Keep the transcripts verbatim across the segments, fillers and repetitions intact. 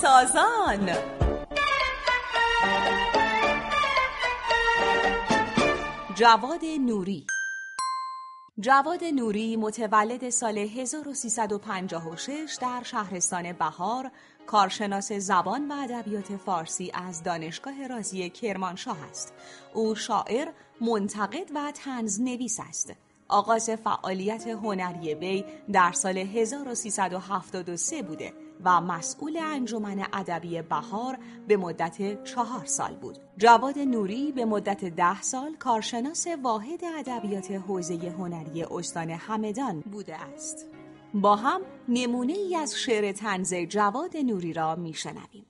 سازان. جواد نوری. جواد نوری متولد سال هزار و سیصد و پنجاه و شش در شهرستان بهار، کارشناس زبان و ادبیات فارسی از دانشگاه رازی کرمانشاه است. او شاعر، منتقد و طنزنویس است. آغاز فعالیت هنری وی در سال هزار و سیصد و هفتاد و سه بوده و مسئول انجمن ادبی بهار به مدت چهار سال بود. جواد نوری به مدت ده سال کارشناس واحد ادبیات حوزه هنری استان همدان بوده است. با هم نمونه ای از شعر طنز جواد نوری را میشنویم.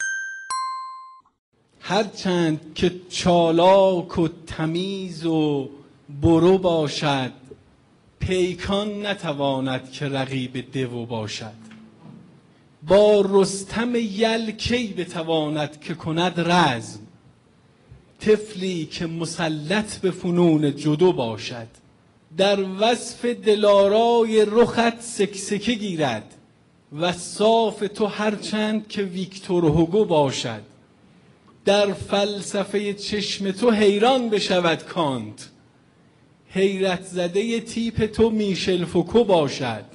هرچند که چالاک و تمیز و برو باشد، پیکان نتواند که رقیب دو باشد. با رستم یل کی بتواند که کند رزم، طفلی که مسلط به فنون جدو باشد. در وصف دلارای رخت سکسکه گیرد، و صاف تو هرچند که ویکتور هوگو باشد. در فلسفه چشم تو حیران بشود کانت، حیرت زده تیپ تو میشل فوکو باشد.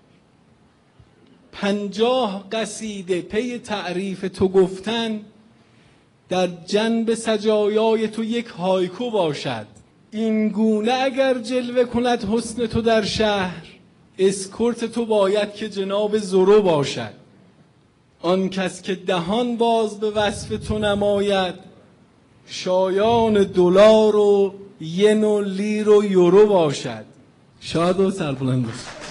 پنجاه قصیده پی تعریف تو گفتن، در جنب سجایای تو یک هایکو باشد. این گونه اگر جلوه کند حسن تو در شهر، اسکورت تو باید که جناب زورو باشد. آن کس که دهان باز به وصف تو نماید، شایان دلار و ین و لیر و یورو باشد. شاد و سربلند باشد.